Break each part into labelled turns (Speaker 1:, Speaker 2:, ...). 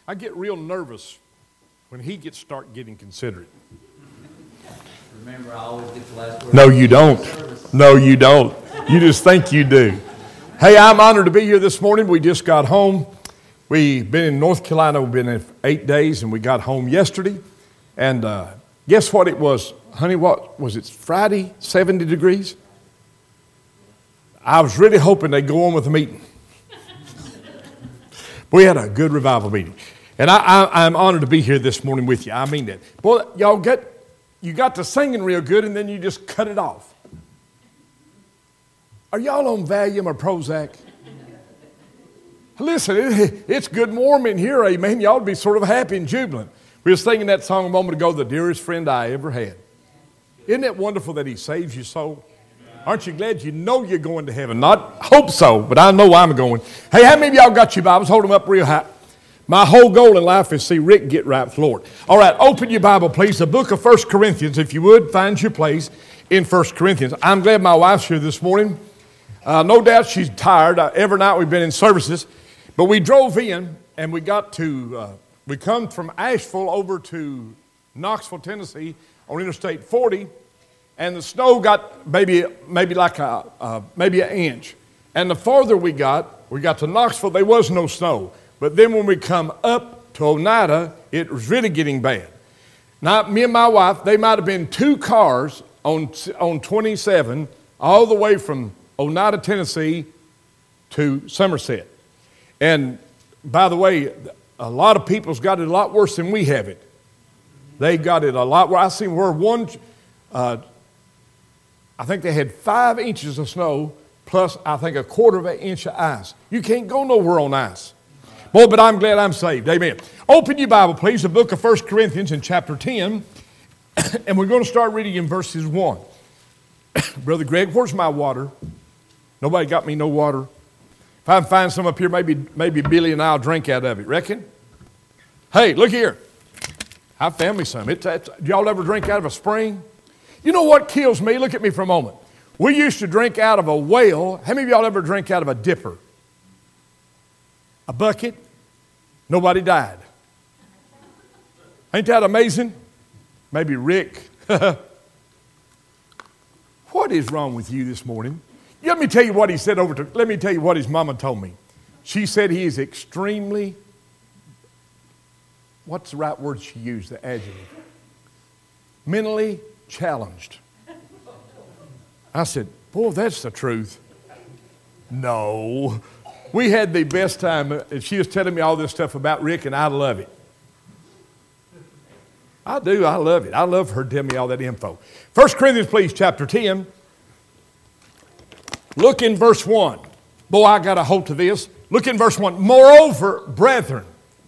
Speaker 1: I get real nervous when he start getting considerate.
Speaker 2: Remember, I always get the last word.
Speaker 1: No, you don't. No, you don't. You just think you do. Hey, I'm honored to be here this morning. We just got home. We've been in North Carolina. We've been in 8 days, and we got home yesterday. And guess what it was? Honey, what was it? Friday, 70 degrees? I was really hoping they'd go on with the meeting. We had a good revival meeting. And I'm honored to be here this morning with you. I mean that. Boy, you got to singing real good, and then you just cut it off. Are y'all on Valium or Prozac? Listen, it's good warm in here, amen. Y'all be sort of happy and jubilant. We were singing that song a moment ago, The Dearest Friend I Ever Had. Isn't it wonderful that he saves your soul? Aren't you glad you know you're going to heaven? Not hope so, but I know I'm going. Hey, how many of y'all got your Bibles? Hold them up real high. My whole goal in life is to see Rick get right with the Lord. All right, open your Bible, please. The book of 1 Corinthians, if you would, find your place in 1 Corinthians. I'm glad my wife's here this morning. No doubt she's tired. Every night we've been in services. But we drove in, and we got to, we come from Asheville over to Knoxville, Tennessee on Interstate 40. And the snow got maybe like maybe an inch. And the farther we got to Knoxville, there was no snow. But then when we come up to Oneida, it was really getting bad. Now, me and my wife, they might have been 2 cars on 27 all the way from Oneida, Tennessee to Somerset. And by the way, a lot of people's got it a lot worse than we have it. They got it a lot worse. I seen where I think they had 5 inches of snow plus, I think, 1/4 inch of ice. You can't go nowhere on ice. Boy, but I'm glad I'm saved. Amen. Open your Bible, please, the book of 1 Corinthians in chapter 10, and we're going to start reading in verses 1. Brother Greg, where's my water? Nobody got me no water. If I can find some up here, maybe Billy and I'll drink out of it. Reckon? Hey, look here. I found me some. Y'all ever drink out of a spring? You know what kills me? Look at me for a moment. We used to drink out of a well. How many of y'all ever drink out of a dipper? A bucket? Nobody died. Ain't that amazing? Maybe Rick. What is wrong with you this morning? Let me tell you what he said let me tell you what his mama told me. She said he is extremely, what's the right word she used, the adjective? Mentally challenged. I said, boy, that's the truth. No. We had the best time. And she was telling me all this stuff about Rick, and I love it. I do. I love it. I love her telling me all that info. 1 Corinthians, please, chapter 10. Look in verse 1. Boy, I got a hold to this. Look in verse 1. Moreover, brethren.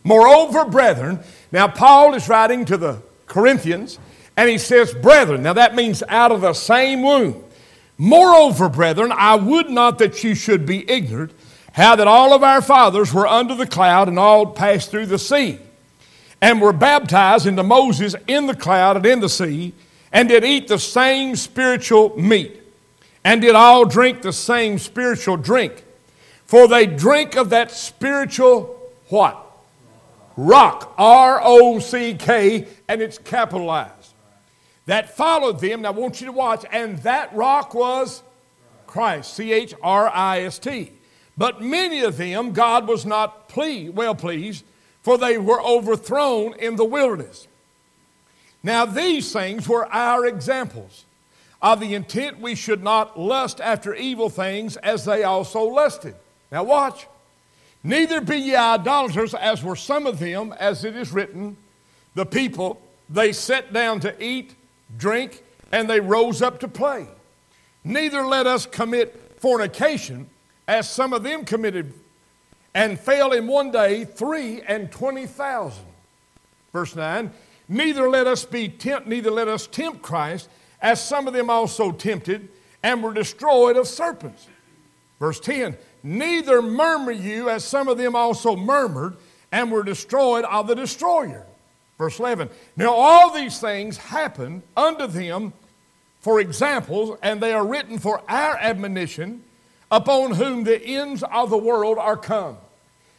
Speaker 1: Now, Paul is writing to the Corinthians, and he says, brethren. Now, that means out of the same womb. Moreover, brethren, I would not that you should be ignorant, how that all of our fathers were under the cloud and all passed through the sea, and were baptized into Moses in the cloud and in the sea, and did eat the same spiritual meat, and did all drink the same spiritual drink. For they drink of that spiritual what? Rock. R-O-C-K, and it's capitalized. That followed them. Now I want you to watch. And that rock was Christ. C-H-R-I-S-T. But many of them God was not well pleased, for they were overthrown in the wilderness. Now these things were our examples of the intent we should not lust after evil things as they also lusted. Now watch. Neither be ye idolaters, as were some of them, as it is written, the people, they sat down to eat, drink, and they rose up to play. Neither let us commit fornication, as some of them committed, and fell in one day 23,000. Verse 9, neither let us tempt Christ, as some of them also tempted, and were destroyed of serpents. Verse 10, neither murmur you, as some of them also murmured, and were destroyed of the destroyer. Verse 11, now all these things happened unto them for examples, and they are written for our admonition, upon whom the ends of the world are come.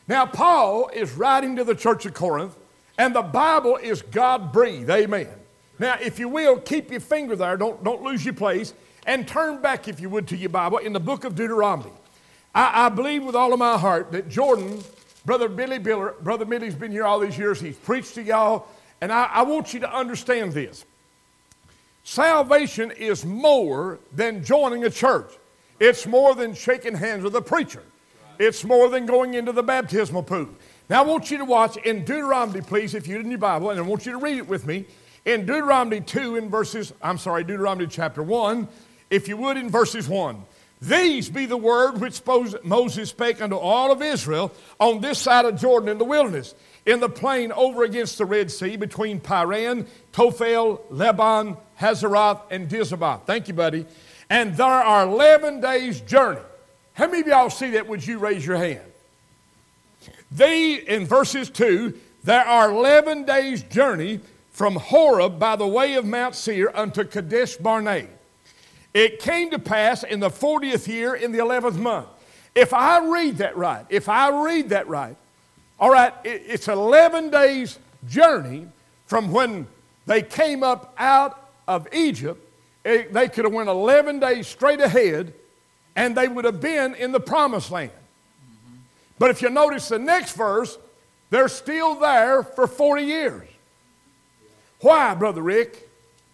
Speaker 1: Now, Paul is writing to the church of Corinth, and the Bible is God-breathed. Amen. Now, if you will, keep your finger there. Don't lose your place. And turn back, if you would, to your Bible in the book of Deuteronomy. I believe with all of my heart that Jordan, Brother Millie's been here all these years. He's preached to y'all. And I want you to understand this. Salvation is more than joining a church. It's more than shaking hands with a preacher. It's more than going into the baptismal pool. Now I want you to watch in Deuteronomy, please, if you're in your Bible, and I want you to read it with me. In Deuteronomy Deuteronomy chapter 1, if you would, in verses 1. These be the word which Moses spake unto all of Israel on this side of Jordan in the wilderness, in the plain over against the Red Sea, between Paran, Tophel, Lebanon, Hazeroth, and Dizabah. Thank you, buddy. And there are 11 days' journey. How many of y'all see that? Would you raise your hand? In verses 2, there are 11 days' journey from Horeb by the way of Mount Seir unto Kadesh Barnea. It came to pass in the 40th year in the 11th month. If I read that right, all right, it's 11 days' journey from when they came up out of Egypt. They could have went 11 days straight ahead, and they would have been in the promised land. But if you notice the next verse, they're still there for 40 years. Why, Brother Rick?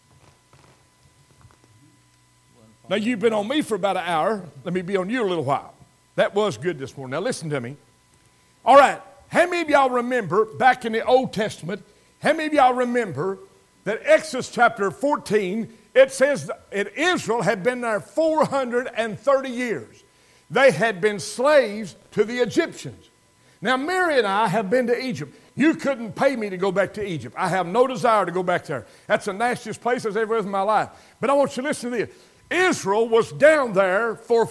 Speaker 1: Now, you've been on me for about an hour. Let me be on you a little while. That was good this morning. Now, listen to me. All right. How many of y'all remember back in the Old Testament, how many of y'all remember that Exodus chapter 14, it says that Israel had been there 430 years. They had been slaves to the Egyptians. Now, Mary and I have been to Egypt. You couldn't pay me to go back to Egypt. I have no desire to go back there. That's the nastiest place I've ever been in my life. But I want you to listen to this. Israel was down there for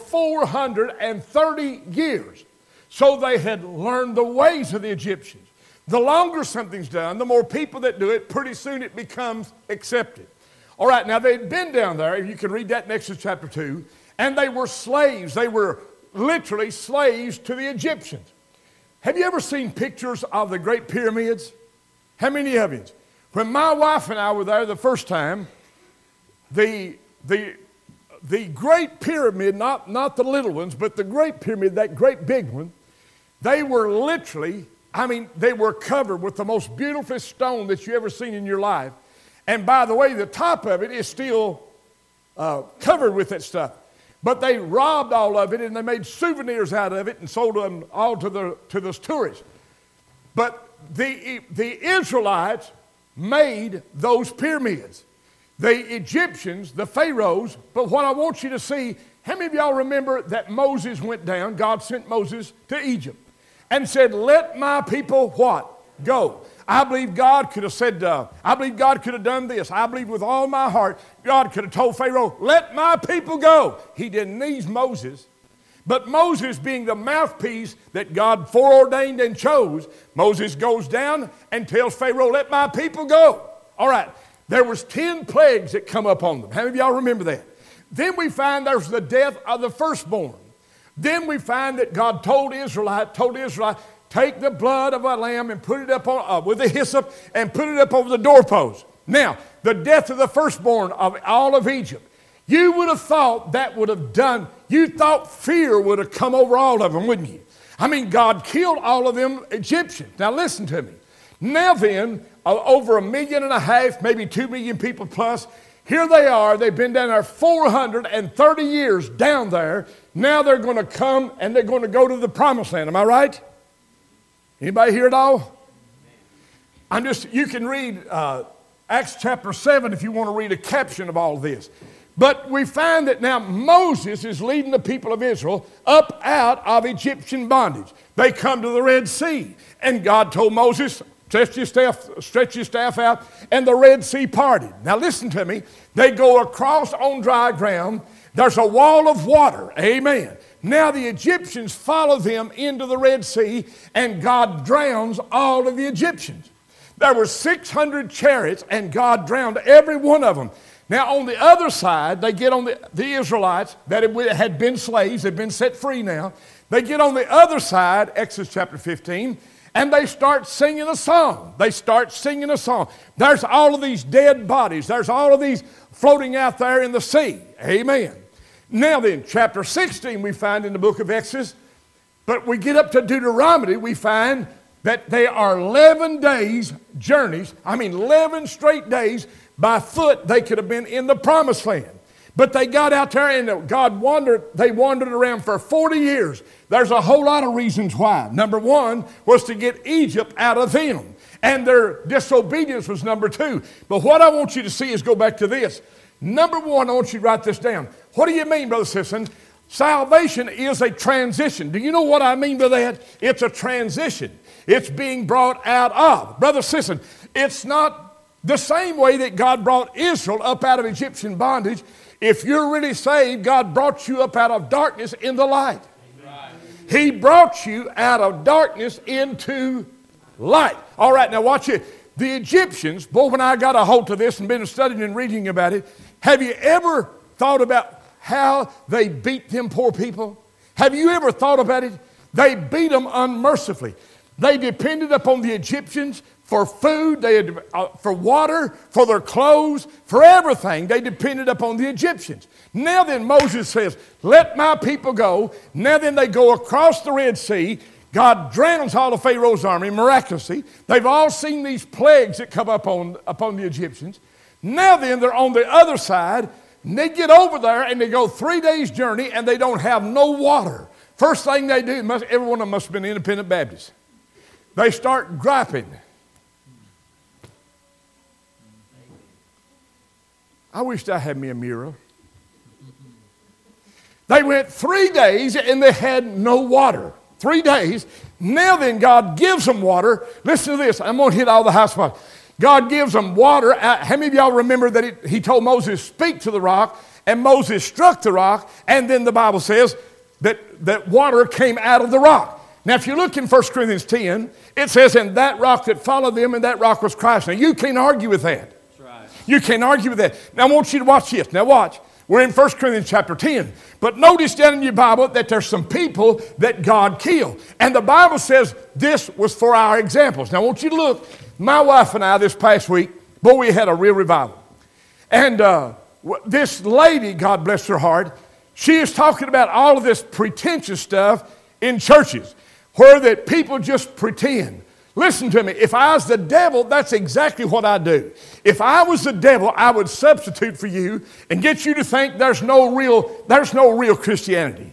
Speaker 1: 430 years. So they had learned the ways of the Egyptians. The longer something's done, the more people that do it, pretty soon it becomes accepted. All right, now they'd been down there, you can read that in Exodus chapter 2, and they were slaves. They were literally slaves to the Egyptians. Have you ever seen pictures of the Great Pyramids? How many of you? When my wife and I were there the first time, the Great Pyramid, not the little ones, but the Great Pyramid, that great big one, they were literally, they were covered with the most beautiful stone that you ever seen in your life. And by the way, the top of it is still covered with that stuff. But they robbed all of it and they made souvenirs out of it and sold them all to the tourists. But the Israelites made those pyramids. The Egyptians, the pharaohs, but what I want you to see, how many of y'all remember that Moses went down, God sent Moses to Egypt and said, let my people what? Go. I believe God could have said, I believe God could have done this. I believe with all my heart, God could have told Pharaoh, let my people go. He didn't need Moses. But Moses, being the mouthpiece that God foreordained and chose, Moses goes down and tells Pharaoh, let my people go. All right. There was 10 plagues that come up on them. How many of y'all remember that? Then we find there's the death of the firstborn. Then we find that God told Israel, take the blood of a lamb and put it up on, with a hyssop and put it up over the doorpost. Now, the death of the firstborn of all of Egypt. You would have thought that would have done, you thought fear would have come over all of them, wouldn't you? God killed all of them Egyptians. Now listen to me. Now then, over 1.5 million, maybe 2 million people plus, here they are. They've been down there 430 years down there. Now they're going to come and they're going to go to the promised land. Am I right? Anybody hear it all? You can read Acts chapter 7 if you want to read a caption of all of this. But we find that now Moses is leading the people of Israel up out of Egyptian bondage. They come to the Red Sea. And God told Moses, stretch your staff out, and the Red Sea parted. Now listen to me. They go across on dry ground. There's a wall of water. Amen. Now the Egyptians follow them into the Red Sea, and God drowns all of the Egyptians. There were 600 chariots, and God drowned every one of them. Now on the other side, they get on the Israelites that had been slaves, they've been set free now. They get on the other side, Exodus chapter 15, and they start singing a song. They start singing a song. There's all of these dead bodies. There's all of these floating out there in the sea. Amen. Now then, chapter 16 we find in the book of Exodus, but we get up to Deuteronomy, we find that they are 11 days journeys. 11 straight days by foot they could have been in the promised land. But they got out there and they wandered around for 40 years. There's a whole lot of reasons why. Number one was to get Egypt out of them. And their disobedience was number two. But what I want you to see is go back to this. Number one, I want you to write this down. What do you mean, Brother Sisson? Salvation is a transition. Do you know what I mean by that? It's a transition. It's being brought out of. Brother Sisson, it's not the same way that God brought Israel up out of Egyptian bondage. If you're really saved, God brought you up out of darkness into light. Right. He brought you out of darkness into light. All right, now watch it. The Egyptians, boy, when I got a hold of this and been studying and reading about it, have you ever thought about how they beat them poor people? Have you ever thought about it? They beat them unmercifully. They depended upon the Egyptians for food, for water, for their clothes, for everything. They depended upon the Egyptians. Now then, Moses says, let my people go. Now then, they go across the Red Sea. God drowns all of Pharaoh's army miraculously. They've all seen these plagues that come upon the Egyptians. Now then, they're on the other side. And they get over there and they go 3 days' journey and they don't have no water. First thing they do, every one of them must have been independent Baptists. They start griping. I wished I had me a mirror. They went 3 days and they had no water. 3 days. Now then, God gives them water. Listen to this. I'm going to hit all the high spots. God gives them water. How many of y'all remember that he told Moses, speak to the rock, and Moses struck the rock, and then the Bible says that water came out of the rock. Now, if you look in 1 Corinthians 10, it says, and that rock that followed them, and that rock was Christ. Now, you can't argue with that. That's right. You can't argue with that. Now, I want you to watch this. Now, watch. We're in 1 Corinthians chapter 10. But notice down in your Bible that there's some people that God killed. And the Bible says this was for our examples. Now, I want you to look. My wife and I this past week, boy, we had a real revival. And this lady, God bless her heart, she is talking about all of this pretentious stuff in churches where that people just pretend. Listen to me. If I was the devil, that's exactly what I do. If I was the devil, I would substitute for you and get you to think there's no real Christianity.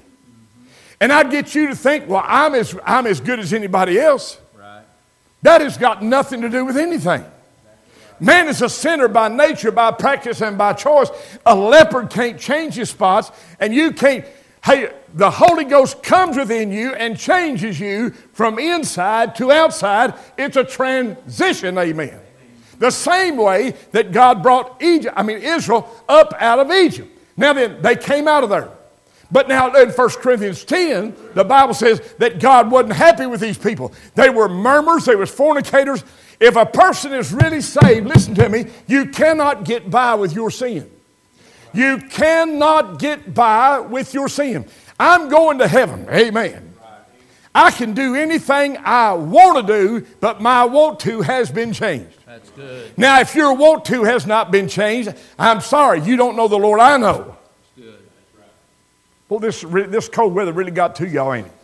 Speaker 1: And I'd get you to think, well, I'm as good as anybody else. Right. That has got nothing to do with anything. Man is a sinner by nature, by practice, and by choice. A leopard can't change his spots, and you can't. Hey, the Holy Ghost comes within you and changes you from inside to outside. It's a transition, amen. The same way that God brought Israel up out of Egypt. Now then, they came out of there. But now in 1 Corinthians 10, the Bible says that God wasn't happy with these people. They were murmurers, they were fornicators. If a person is really saved, listen to me, you cannot get by with your sin. You cannot get by with your sin. I'm going to heaven. Amen. I can do anything I want to do, but my want to has been changed. That's good. Now, if your want to has not been changed, I'm sorry, you don't know the Lord I know. That's good. That's right. Well, this cold weather really got to y'all, ain't it?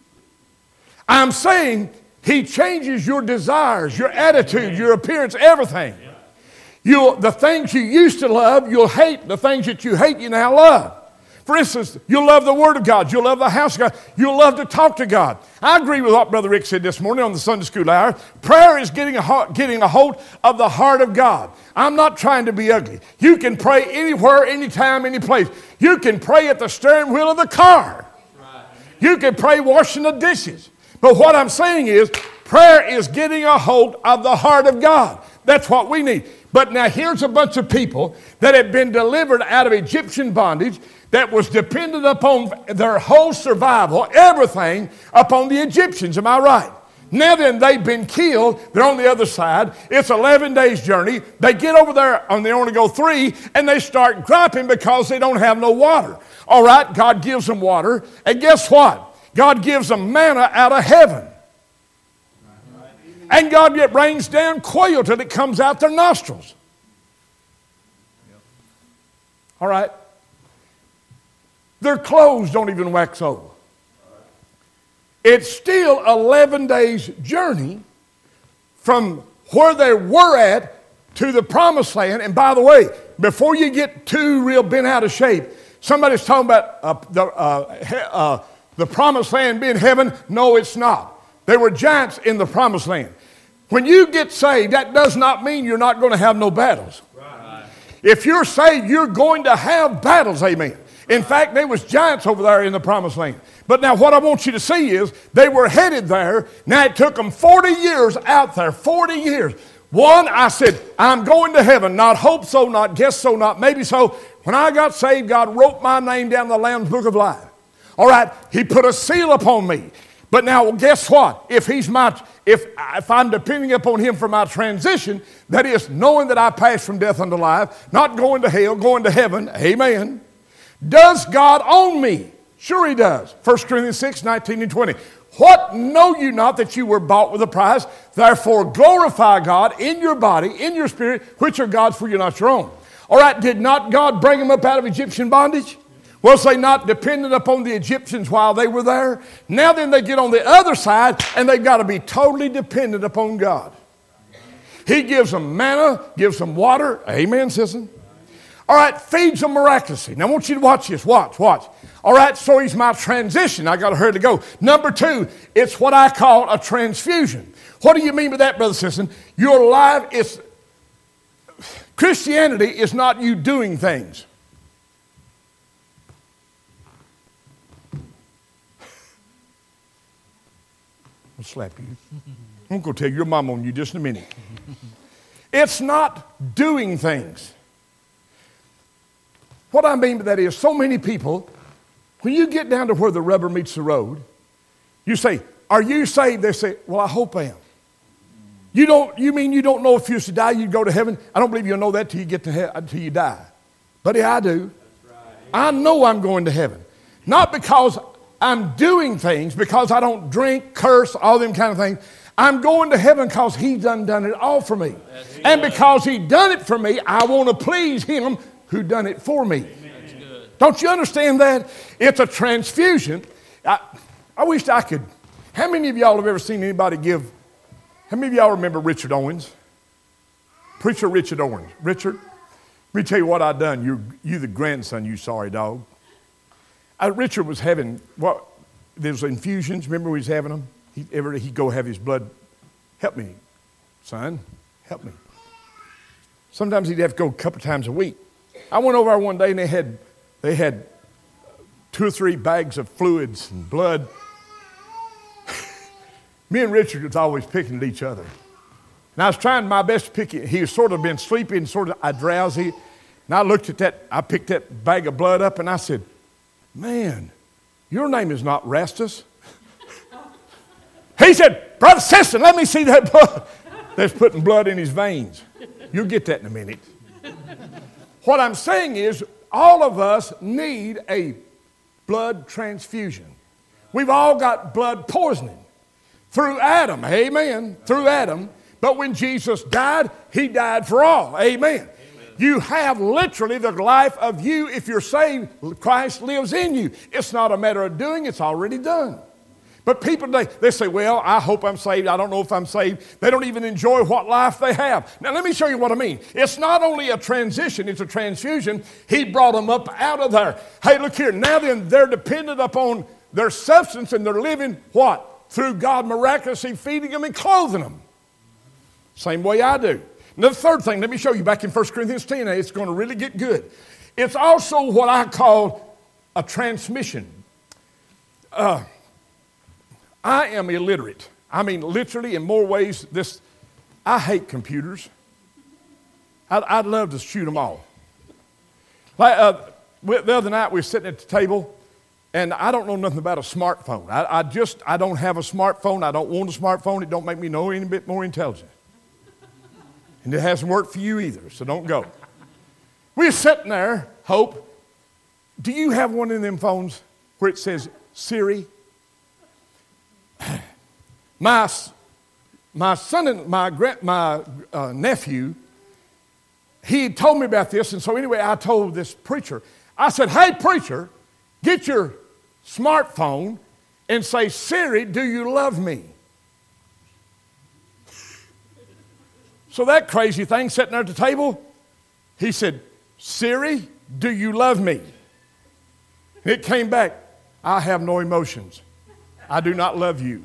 Speaker 1: I'm saying He changes your desires, your attitude, your appearance, everything. The things you used to love, you'll hate. The things that you hate, you now love. For instance, you'll love the Word of God. You'll love the house of God. You'll love to talk to God. I agree with what Brother Rick said this morning on the Sunday School Hour. Prayer is getting a hold of the heart of God. I'm not trying to be ugly. You can pray anywhere, anytime, any place. You can pray at the steering wheel of the car. You can pray washing the dishes. But what I'm saying is, prayer is getting a hold of the heart of God. That's what we need. But now here's a bunch of people that have been delivered out of Egyptian bondage that was dependent upon their whole survival, everything, upon the Egyptians. Am I right? Now then, they've been killed. They're on the other side. It's 11 days' journey. They get over there, and they only go 3, and they start griping because they don't have no water. All right, God gives them water. And guess what? God gives them manna out of heaven. And God rains down quail till it comes out their nostrils. All right. Their clothes don't even wax old. It's still 11 days' journey from where they were at to the promised land. And by the way, before you get too real bent out of shape, somebody's talking about the promised land being heaven. No, it's not. There were giants in the promised land. When you get saved, that does not mean you're not going to have no battles. Right. If you're saved, you're going to have battles, amen. In fact, there was giants over there in the promised land. But now what I want you to see is they were headed there. Now it took them 40 years out there, 40 years. One, I said, I'm going to heaven. Not hope so, not guess so, not maybe so. When I got saved, God wrote my name down in the Lamb's Book of Life. All right, He put a seal upon me. But now guess what? If I'm depending upon Him for my transition, that is knowing that I pass from death unto life, not going to hell, going to heaven, amen. Does God own me? Sure He does. 1 Corinthians 6, 19 and 20. What know you not that you were bought with a price? Therefore glorify God in your body, in your spirit, which are God's, for you're not your own. All right, did not God bring them up out of Egyptian bondage? Was they not dependent upon the Egyptians while they were there? Now then they get on the other side and they've got to be totally dependent upon God. He gives them manna, gives them water. Amen, sister. All right, feeds them miraculously. Now I want you to watch this. Watch. All right, so He's my transition. I got to hurry to go. Number 2, it's what I call a transfusion. What do you mean by that, brother, sister? Your life is... Christianity is not you doing things. I'll slap you. I'm going to tell your mom on you just in a minute. It's not doing things. What I mean by that is so many people, when you get down to where the rubber meets the road, you say, are you saved? They say, well, I hope I am. You mean you don't know if you used to die, you'd go to heaven? I don't believe you'll know that till you get to till you die. Buddy, I do. That's right. I know I'm going to heaven. Not because I'm doing things, because I don't drink, curse, all them kind of things. I'm going to heaven because He's done it all for me. And because He done it for me, I want to please Him who done it for me. Don't you understand that? It's a transfusion. I wish I could. How many of y'all have ever seen anybody give? How many of y'all remember Richard Owens? Preacher Richard Owens. Richard, let me tell you what I done. You the grandson, you sorry dog. Richard was having, there's infusions. Remember he was having them? He'd go have his blood. Help me, son. Help me. Sometimes he'd have to go a couple times a week. I went over there one day and they had 2 or 3 bags of fluids and blood. Me and Richard was always picking at each other. And I was trying my best to pick it. He was sort of been sleepy and sort of drowsy. And I looked at that, I picked that bag of blood up and I said, man, your name is not Rastus. He said, Brother Sisson, let me see that blood. They're putting blood in his veins. You'll get that in a minute. What I'm saying is all of us need a blood transfusion. We've all got blood poisoning through Adam, amen, through Adam. But when Jesus died, He died for all, amen. You have literally the life of you. If you're saved, Christ lives in you. It's not a matter of doing, it's already done. But people, they say, well, I hope I'm saved. I don't know if I'm saved. They don't even enjoy what life they have. Now, let me show you what I mean. It's not only a transition, it's a transfusion. He brought them up out of there. Hey, look here. Now then, they're dependent upon their substance and they're living what? Through God miraculously feeding them and clothing them. Same way I do. Now, the third thing, let me show you back in 1 Corinthians 10. It's going to really get good. It's also what I call a transmission. I am illiterate. I mean, literally, in more ways, I hate computers. I'd love to shoot them all. Like, the other night, we were sitting at the table, and I don't know nothing about a smartphone. I don't have a smartphone. I don't want a smartphone. It don't make me know any bit more intelligent. And it hasn't worked for you either, so don't go. We're sitting there, Hope. Do you have one of them phones where it says Siri? My son and my nephew, he told me about this, and so anyway, I told this preacher. I said, hey, preacher, get your smartphone and say, Siri, do you love me? So that crazy thing sitting there at the table, he said, Siri, do you love me? And it came back, I have no emotions. I do not love you.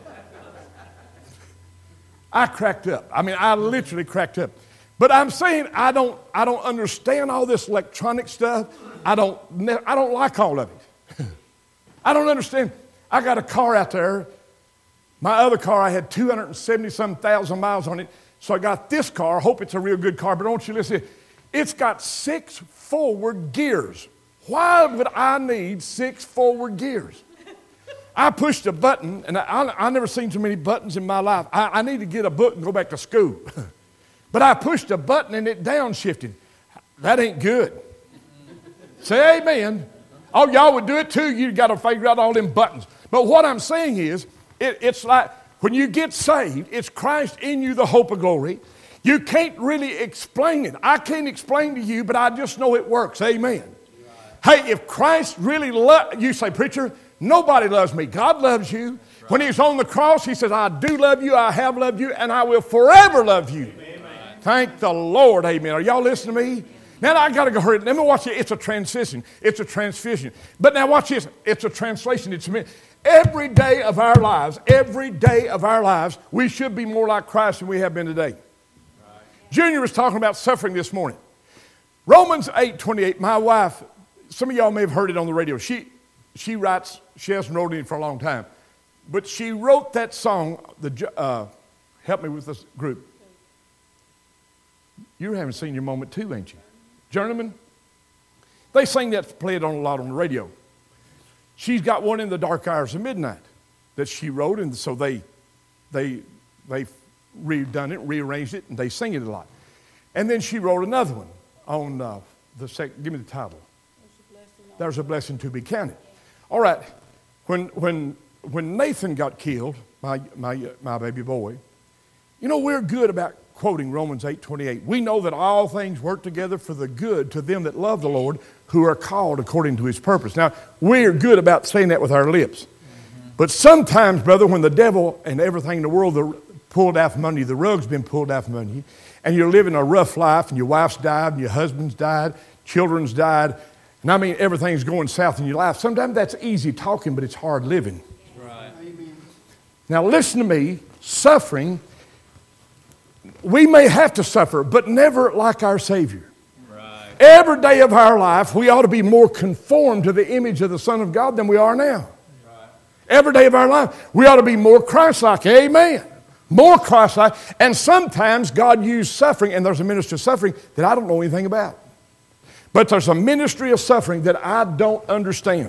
Speaker 1: I cracked up. I mean, I literally cracked up. But I'm saying I don't understand all this electronic stuff. I don't like all of it. I don't understand. I got a car out there. My other car, I had 270-some thousand miles on it. So I got this car. I hope it's a real good car, but don't you listen. It's got 6 forward gears. Why would I need 6 forward gears? I pushed a button, and I never seen so many buttons in my life. I need to get a book and go back to school. But I pushed a button and it downshifted. That ain't good. Say amen. Oh, y'all would do it too. You got to figure out all them buttons. But what I'm saying is, it's like when you get saved, it's Christ in you, the hope of glory. You can't really explain it. I can't explain to you, but I just know it works. Amen. Hey, if Christ really loves you, say, preacher, nobody loves me. God loves you. Right. When He's on the cross, He says, I do love you, I have loved you, and I will forever love you. Amen. Thank the Lord. Amen. Are y'all listening to me? Now I got to go hurry. Let me watch it. It's a transition. It's a transfusion. But now watch this. It's a translation. Every day of our lives, we should be more like Christ than we have been today. Right. Junior was talking about suffering this morning. Romans 8:28, my wife, some of y'all may have heard it on the radio. She writes, she hasn't wrote it for a long time, but she wrote that song, help me with this group. You're having senior moment too, ain't you? Journeyman? They sing that, play it on a lot on the radio. She's got one in the dark hours of midnight that she wrote, and so they redone it, rearranged it, and they sing it a lot. And then she wrote another one on give me the title. There's a blessing to be counted. All right, when Nathan got killed, my baby boy, you know, we're good about quoting Romans 8:28. We know that all things work together for the good to them that love the Lord, who are called according to His purpose. Now, we're good about saying that with our lips. Mm-hmm. But sometimes, brother, when the devil and everything in the world pulled out from under you, the rug's been pulled out from under you, and you're living a rough life, and your wife's died, and your husband's died, children's died, and I mean everything's going south in your life. Sometimes that's easy talking, but it's hard living. Right. Now listen to me, suffering, we may have to suffer, but never like our Savior. Right. Every day of our life, we ought to be more conformed to the image of the Son of God than we are now. Right. Every day of our life, we ought to be more Christ-like. Amen. More Christ-like. And sometimes God used suffering, and there's a ministry of suffering that I don't know anything about. But there's a ministry of suffering that I don't understand.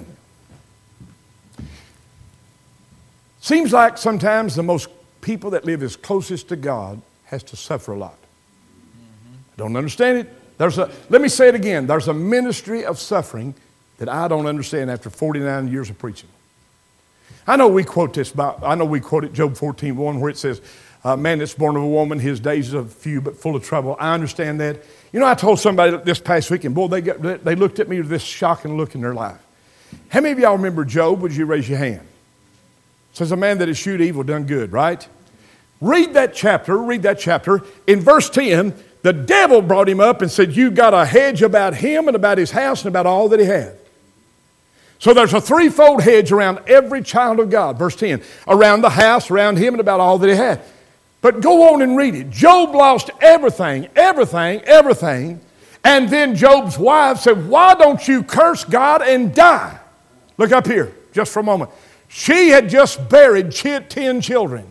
Speaker 1: Seems like sometimes the most people that live as closest to God has to suffer a lot. I don't understand it. Let me say it again. There's a ministry of suffering that I don't understand after 49 years of preaching. I know we quote it, Job 14:1, where it says, man that's born of a woman, his days are few but full of trouble. I understand that. You know, I told somebody this past week, and boy, they looked at me with this shocking look in their life. How many of y'all remember Job? Would you raise your hand? It says, a man that eschewed evil done good, right? Read that chapter. In verse 10, the devil brought him up and said, you got a hedge about him and about his house and about all that he had. So there's a threefold hedge around every child of God. Verse 10, around the house, around him, and about all that he had. But go on and read it. Job lost everything. And then Job's wife said, why don't you curse God and die? Look up here, just for a moment. She had just buried 10 children.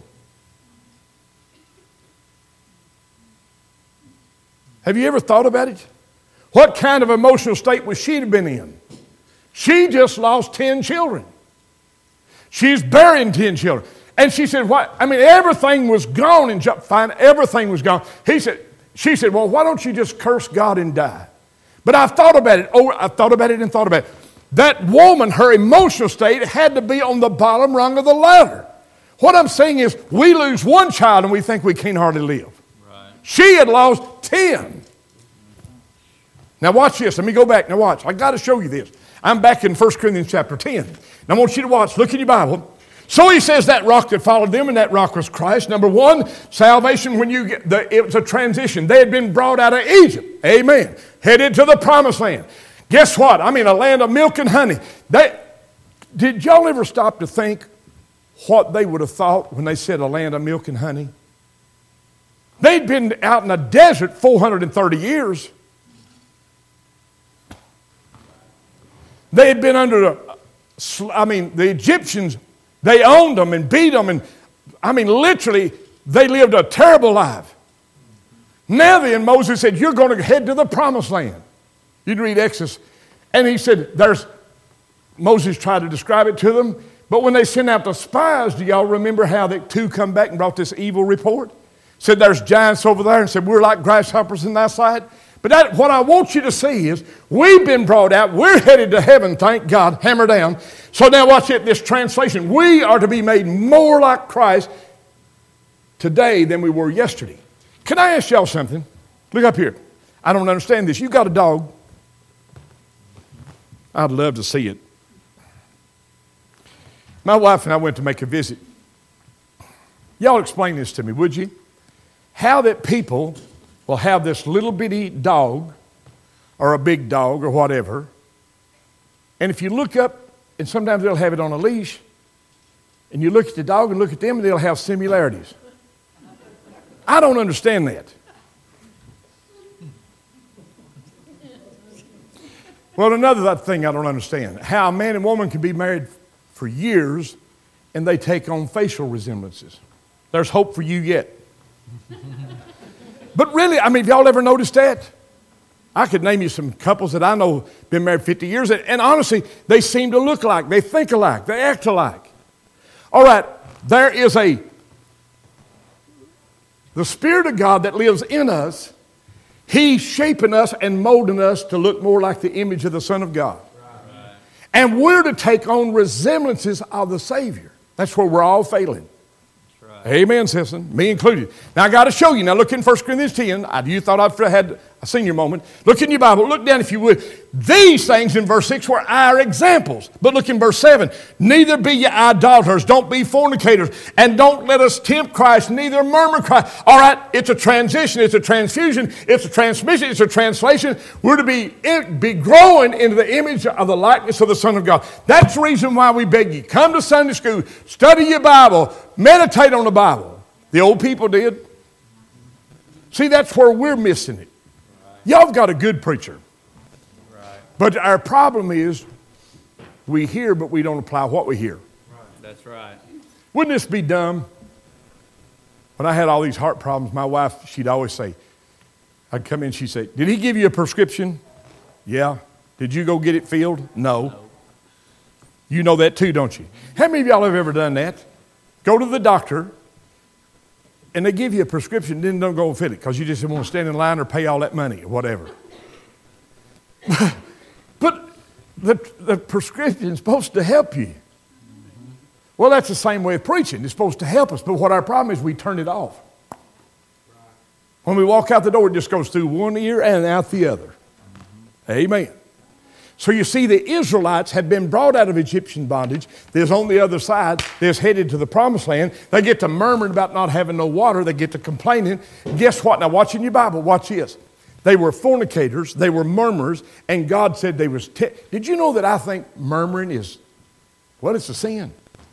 Speaker 1: Have you ever thought about it? What kind of emotional state would she have been in? She just lost 10 children. She's burying 10 children. And she said, "What? I mean, everything was gone and fine. Everything was gone." She said, "Well, why don't you just curse God and die?" But I've thought about it. I thought about it. That woman, her emotional state had to be on the bottom rung of the ladder. What I'm saying is we lose one child and we think we can't hardly live. Right. She had lost 10. Now watch this. Let me go back. Now watch. I got to show you this. I'm back in 1 Corinthians chapter 10. Now I want you to watch. Look in your Bible. So he says that rock that followed them, and that rock was Christ. Number one, salvation, when you get it was a transition. They had been brought out of Egypt. Amen. Headed to the promised land. Guess what? I mean, a land of milk and honey. Did y'all ever stop to think what they would have thought when they said a land of milk and honey? They'd been out in the desert 430 years. They had been under the Egyptians, they owned them and beat them. And literally, they lived a terrible life. Now then, Moses said, you're going to head to the promised land. You'd read Exodus. And he said, Moses tried to describe it to them. But when they sent out the spies, do y'all remember how the two come back and brought this evil report? Said there's giants over there and said, we're like grasshoppers in thy sight. But what I want you to see is we've been brought out. We're headed to heaven, thank God, hammer down. So now watch it, this translation. We are to be made more like Christ today than we were yesterday. Can I ask y'all something? Look up here. I don't understand this. You got a dog. I'd love to see it. My wife and I went to make a visit. Y'all explain this to me, would you? How that people will have this little bitty dog or a big dog or whatever. And if you look up, and sometimes they'll have it on a leash, and you look at the dog and look at them, and they'll have similarities. I don't understand that. Well, another thing I don't understand, how a man and woman can be married for years and they take on facial resemblances. There's hope for you yet. But really, have y'all ever noticed that? I could name you some couples that I know been married 50 years, and honestly, they seem to look alike, they think alike, they act alike. All right, there is the Spirit of God that lives in us. He's shaping us and molding us to look more like the image of the Son of God. Right. And we're to take on resemblances of the Savior. That's where we're all failing. Right. Amen, Sisson. Me included. Now, I got to show you. Now, look in 1 Corinthians 10. You thought I had a senior moment. Look in your Bible. Look down if you would. These things in verse 6 were our examples. But look in verse 7. Neither be ye idolaters. Don't be fornicators. And don't let us tempt Christ. Neither murmur Christ. All right, it's a transition. It's a transfusion. It's a transmission. It's a translation. We're to be growing into the image of the likeness of the Son of God. That's the reason why we beg you. Come to Sunday school. Study your Bible. Meditate on the Bible. The old people did. See, that's where we're missing it. Y'all got a good preacher. Right. But our problem is we hear, but we don't apply what we hear. Right.
Speaker 2: That's right.
Speaker 1: Wouldn't this be dumb? When I had all these heart problems, my wife, she'd always say, I'd come in, she'd say, did he give you a prescription? Yeah. Did you go get it filled? No. You know that too, don't you? How many of y'all have ever done that? Go to the doctor, and they give you a prescription, then don't go and fill it because you just want to stand in line or pay all that money or whatever. But the prescription is supposed to help you. Well, that's the same way of preaching. It's supposed to help us. But what our problem is, we turn it off. When we walk out the door, it just goes through one ear and out the other. Amen. So you see, the Israelites had been brought out of Egyptian bondage. There's on the other side, they're headed to the promised land. They get to murmuring about not having no water. They get to complaining. Guess what? Now watch in your Bible. Watch this. They were fornicators. They were murmurers. And God said they was... Did you know that I think murmuring is... Well, it's a sin.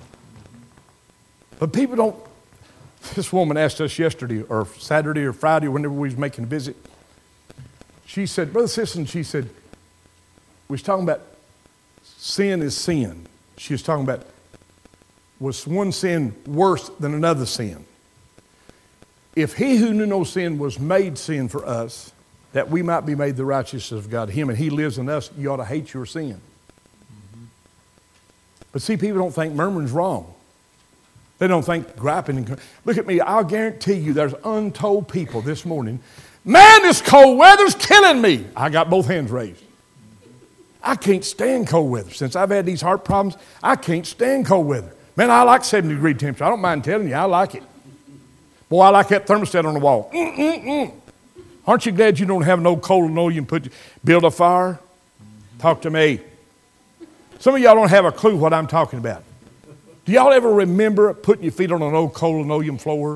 Speaker 1: But people don't... This woman asked us yesterday or Saturday or Friday, whenever we was making a visit. She said, Brother Sisson, she said... We was talking about sin is sin. She was talking about, was one sin worse than another sin? If he who knew no sin was made sin for us, that we might be made the righteousness of God, him, and he lives in us, you ought to hate your sin. Mm-hmm. But see, people don't think murmuring's wrong. They don't think griping. Look at me, I'll guarantee you there's untold people this morning. Man, this cold weather's killing me. I got both hands raised. I can't stand cold weather. Since I've had these heart problems, I can't stand cold weather. Man, I like 70-degree temperature. I don't mind telling you, I like it. Boy, I like that thermostat on the wall. Aren't you glad you don't have no coal and oil you can build a fire? Talk to me. Some of y'all don't have a clue what I'm talking about. Do y'all ever remember putting your feet on an old coal linoleum floor?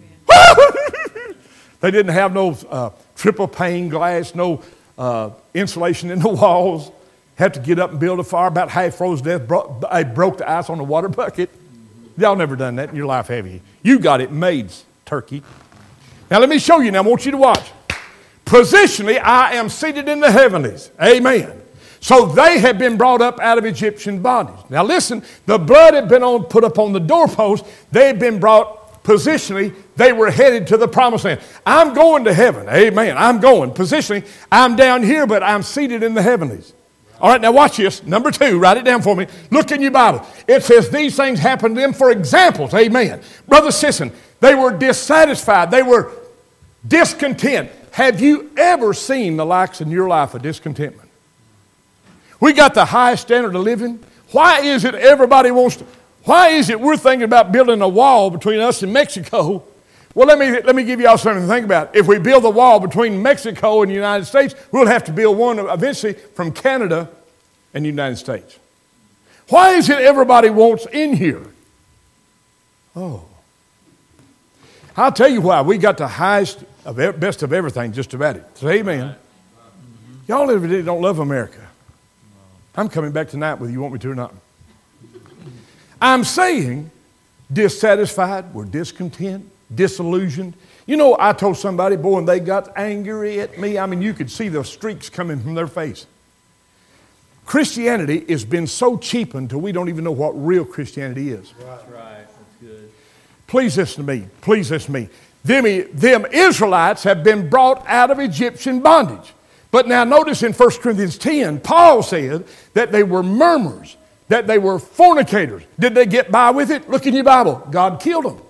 Speaker 1: They didn't have no triple pane glass, no insulation in the walls. Had to get up and build a fire. About half froze to death. I broke the ice on the water bucket. Y'all never done that in your life, have you? You got it made, turkey. Now let me show you. Now I want you to watch. Positionally, I am seated in the heavenlies. Amen. So they had been brought up out of Egyptian bondage. Now listen, the blood had been put up on the doorpost. They had been brought positionally. They were headed to the promised land. I'm going to heaven. Amen. I'm going. Positionally, I'm down here, but I'm seated in the heavenlies. All right, now watch this. Number 2, write it down for me. Look in your Bible. It says these things happened to them for examples. Amen. Brother Sisson, they were dissatisfied. They were discontent. Have you ever seen the likes in your life of discontentment? We got the highest standard of living. Why is it why is it we're thinking about building a wall between us and Mexico? Well, let me give you all something to think about. If we build a wall between Mexico and the United States, we'll have to build one eventually from Canada and the United States. Why is it everybody wants in here? Oh. I'll tell you why. We got the highest, best of everything, just about it. Say amen. Y'all ever don't love America. I'm coming back tonight whether you want me to or not. I'm saying dissatisfied, we're discontent, disillusioned. You know, I told somebody, boy, when they got angry at me, I mean, you could see the streaks coming from their face. Christianity has been so cheapened till we don't even know what real Christianity is.
Speaker 2: That's right. That's good.
Speaker 1: Please listen to me. Please listen to me. Them Israelites have been brought out of Egyptian bondage. But now notice in 1 Corinthians 10, Paul said that they were murmurers, that they were fornicators. Did they get by with it? Look in your Bible. God killed them.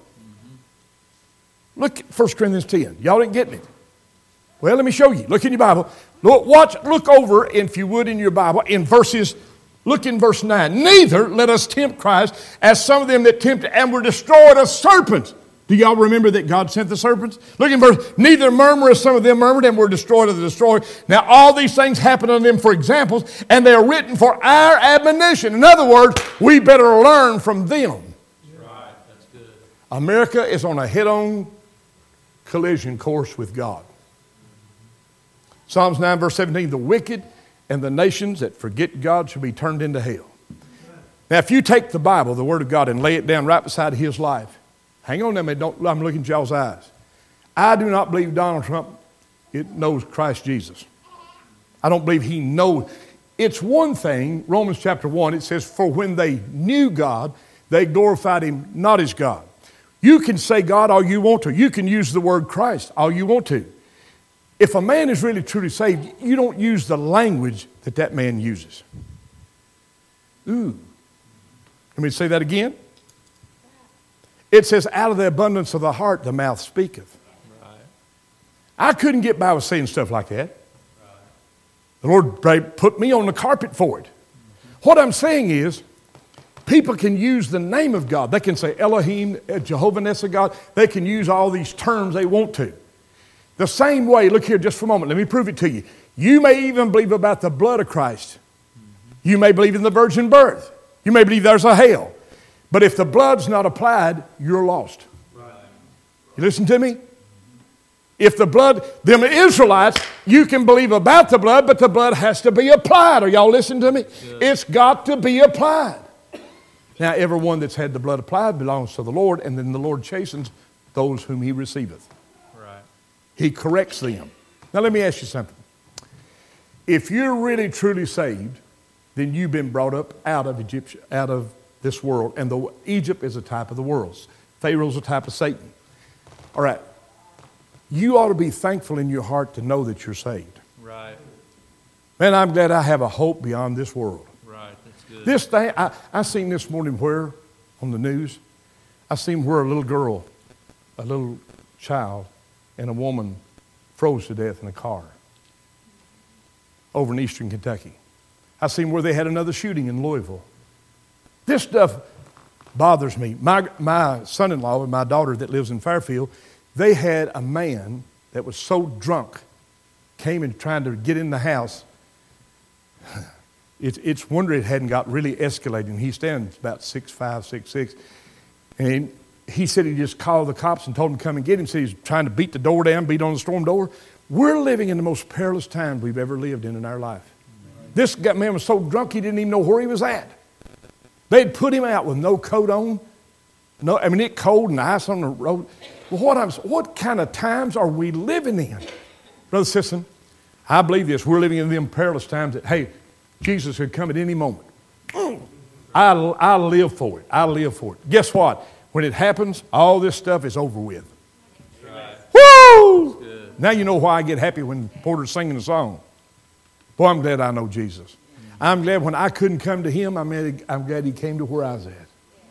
Speaker 1: Look at 1 Corinthians 10. Y'all didn't get it. Well, let me show you. Look in your Bible. Look over, if you would, in your Bible, look in verse 9. Neither let us tempt Christ as some of them that tempted and were destroyed of serpents. Do y'all remember that God sent the serpents? Look in verse, neither murmur as some of them murmured and were destroyed of the destroyer. Now all these things happen unto them for examples, and they are written for our admonition. In other words, we better learn from them.
Speaker 2: Right, that's good.
Speaker 1: America is on a head-on collision course with God. Psalms 9 verse 17, the wicked and the nations that forget God shall be turned into hell. Now if you take the Bible, the Word of God, and lay it down right beside his life, hang on a minute, I'm looking at y'all's eyes. I do not believe Donald Trump knows Christ Jesus. I don't believe he knows. It's one thing, Romans chapter 1, it says, for when they knew God, they glorified him not as God. You can say God all you want to. You can use the word Christ all you want to. If a man is really truly saved, you don't use the language that man uses. Ooh. Let me say that again. It says, out of the abundance of the heart, the mouth speaketh. Right. I couldn't get by with saying stuff like that. Right. The Lord put me on the carpet for it. What I'm saying is, people can use the name of God. They can say Elohim, Jehovah Nissi God. They can use all these terms they want to. The same way, look here just for a moment. Let me prove it to you. You may even believe about the blood of Christ. You may believe in the virgin birth. You may believe there's a hell. But if the blood's not applied, you're lost. Right. You listen to me? If the blood, them Israelites, you can believe about the blood, but the blood has to be applied. Are y'all listening to me? Good. It's got to be applied. Now, everyone that's had the blood applied belongs to the Lord, and then the Lord chastens those whom he receiveth. Right. He corrects them. Now, let me ask you something. If you're really, truly saved, then you've been brought up out of this world, and Egypt is a type of the world. Pharaoh's a type of Satan. All right. You ought to be thankful in your heart to know that you're saved.
Speaker 2: Right.
Speaker 1: Man, I'm glad I have a hope beyond this world.
Speaker 2: Right, that's good.
Speaker 1: This thing, I seen this morning where, on the news, I seen where a little girl, a little child, and a woman froze to death in a car over in eastern Kentucky. I seen where they had another shooting in Louisville. This stuff bothers me. My son-in-law and my daughter that lives in Fairfield, they had a man that was so drunk, came and trying to get in the house. It's wonder it hadn't got really escalating. He stands about 6'5", 6'6", and he said he just called the cops and told them to come and get him. Said he was trying to beat the door down, beat on the storm door. We're living in the most perilous time we've ever lived in our life. This man was so drunk he didn't even know where he was at. They'd put him out with no coat on. It cold and ice on the road. Well, what kind of times are we living in? Brother Sisson, I believe this. We're living in them perilous times that, hey, Jesus could come at any moment. I live for it. I live for it. Guess what? When it happens, all this stuff is over with.
Speaker 2: Right.
Speaker 1: Woo! Now you know why I get happy when Porter's singing the song. Boy, I'm glad I know Jesus. I'm glad when I couldn't come to him, I'm glad he came to where I was at.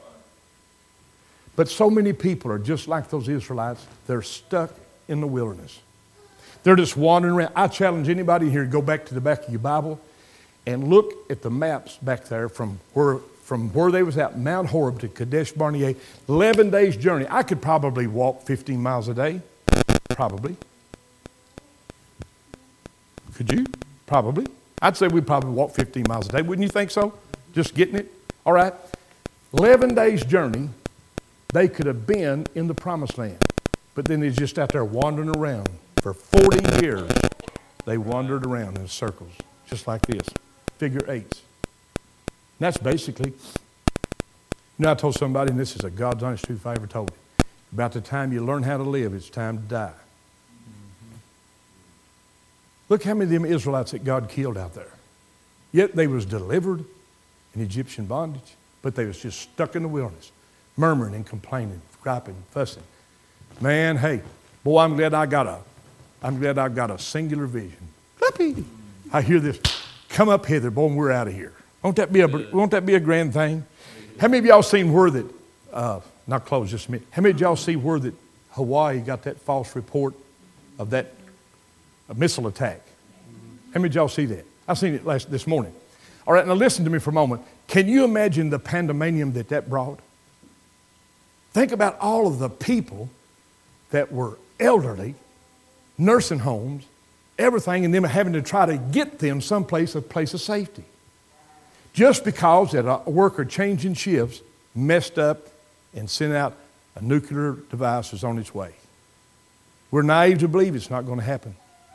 Speaker 1: But so many people are just like those Israelites. They're stuck in the wilderness. They're just wandering around. I challenge anybody here to go back to the back of your Bible and look at the maps back there from where they was at Mount Horeb to Kadesh Barnea, 11 days journey. I could probably walk 15 miles a day. Probably. Could you? Probably. I'd say we'd probably walk 15 miles a day. Wouldn't you think so? Just getting it? All right. 11 days journey, they could have been in the promised land. But then they're just out there wandering around. For 40 years, they wandered around in circles, just like this. Figure eights. And that's basically, I told somebody, and this is a God's honest truth if I ever told it, about the time you learn how to live, it's time to die. Look how many of them Israelites that God killed out there. Yet they was delivered in Egyptian bondage, but they was just stuck in the wilderness, murmuring and complaining, griping, fussing. Man, hey, boy, I'm glad I got a singular vision. Flippy. I hear this. Come up hither, boy, and we're out of here. Won't that be a grand thing? How many of y'all seen where that, not close just a minute, how many of y'all see where that Hawaii got that false report of that missile attack? How many of y'all see that? I seen it this morning. All right, now listen to me for a moment. Can you imagine the pandemonium that brought? Think about all of the people that were elderly, nursing homes, everything, and them having to try to get them someplace, a place of safety. Just because that a worker changing shifts messed up and sent out a nuclear device was on its way. We're naive to believe it's not going to happen.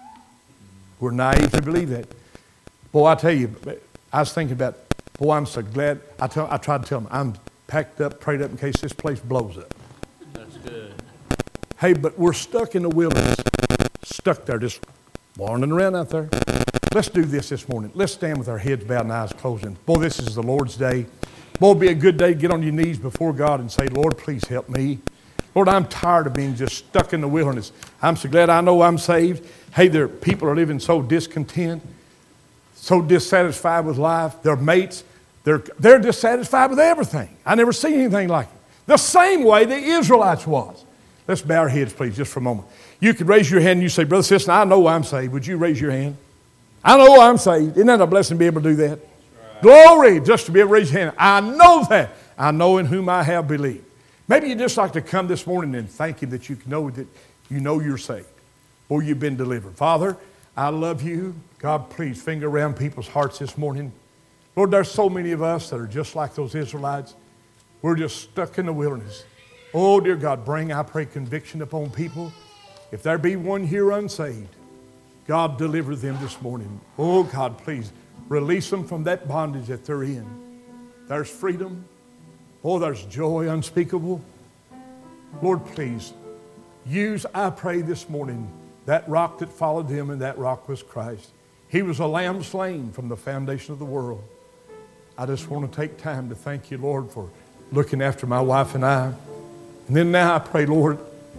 Speaker 1: We're naive to believe that. Boy, I tell you, I was thinking about, boy, I'm so glad. I tried to tell them, I'm packed up, prayed up in case this place blows up.
Speaker 2: That's good.
Speaker 1: Hey, but we're stuck in the wilderness, stuck there, just wandering around out there. Let's do this morning. Let's stand with our heads bowed and eyes closing. Boy, this is the Lord's day. Boy, it'll be a good day to get on your knees before God and say, Lord, please help me. Lord, I'm tired of being just stuck in the wilderness. I'm so glad I know I'm saved. Hey, people are living so discontent, so dissatisfied with life. Their mates, they're dissatisfied with everything. I never seen anything like it. The same way the Israelites was. Let's bow our heads, please, just for a moment. You could raise your hand and you say, Brother Sisson, I know I'm saved. Would you raise your hand? I know I'm saved. Isn't that a blessing to be able to do that? Right. Glory, just to be able to raise your hand. I know that. I know in whom I have believed. Maybe you'd just like to come this morning and thank Him that you know you're saved or you've been delivered. Father, I love you. God, please finger around people's hearts this morning. Lord, there's so many of us that are just like those Israelites. We're just stuck in the wilderness. Oh, dear God, bring, I pray, conviction upon people. If there be one here unsaved, God, deliver them this morning. Oh, God, please release them from that bondage that they're in. There's freedom. Oh, there's joy unspeakable. Lord, please use, I pray this morning, that rock that followed them, and that rock was Christ. He was a lamb slain from the foundation of the world. I just want to take time to thank you, Lord, for looking after my wife and I. And then now I pray, Lord,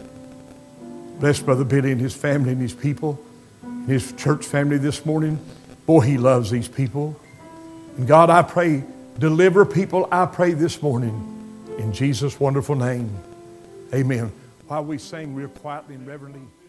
Speaker 1: bless Brother Billy and his family and his people, and his church family this morning. Boy, he loves these people. And God, I pray, deliver people, I pray this morning, in Jesus' wonderful name. Amen. While we sing real quietly and reverently,